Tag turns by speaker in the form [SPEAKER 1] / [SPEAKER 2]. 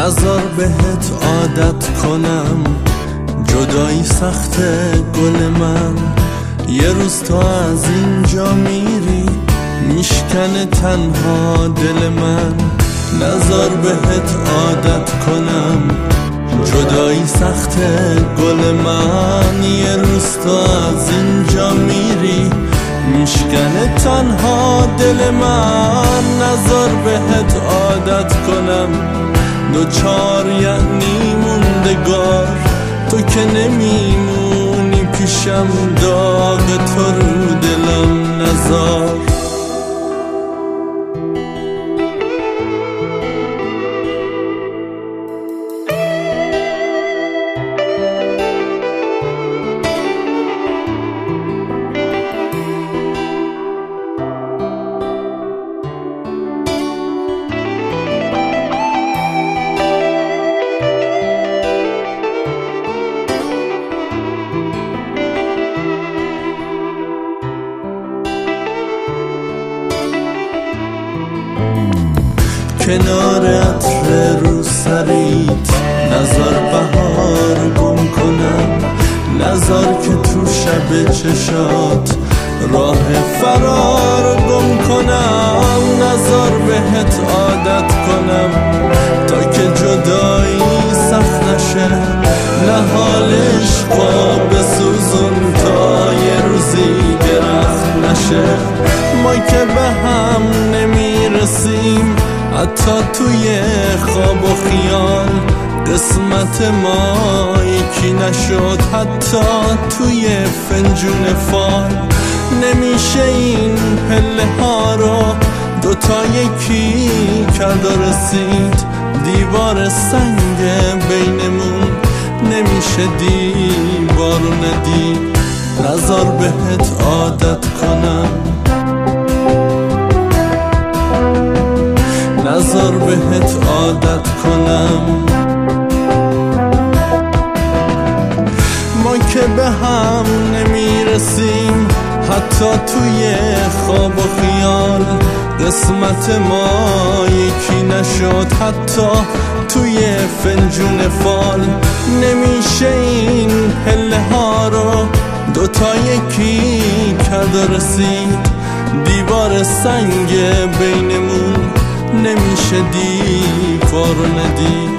[SPEAKER 1] نذار بهت عادت کنم، جدایی سخته گل من. یه روز تو از اینجا میری، میشکنه تنها دل من. نذار بهت عادت کنم، جدایی سخته گل من. یه روز تو از اینجا میری، میشکنه تنها دل من. نذار بهت عادت کنم، دوچار یعنی موندگار. تو که نمیمونی پیشم، داغ تو رو دلم نذار. کنار عطر رو سریت، نذار بهار گم کنم. نذار که تو شب چشات راه فرار گم کنم. نذار بهت عادت کنم تا که جدایی سخت نشه. نهالش پا بسوزون تا یه روزی درخت نشه. ما که به هم نمیرسیم، حتی توی خواب و خیال. قسمت ما یکی نشد، حتی توی فنجون فال. نمیشه این پله ها رو دوتا یکی کرد و رسید. دیوار سنگ بینمون نمیشه دیوارو ندید. نذار بهت عادت کنم، نذار بهت عادت کنم. ما که به هم نمیرسیم، حتی توی خواب و خیال. قسمت ما یکی نشد، حتی توی فنجون فال. نمیشه این پله ها رو دوتا یکی کرد و رسید. دیوار سنگ بینمون نمیشه دیوارو ندید.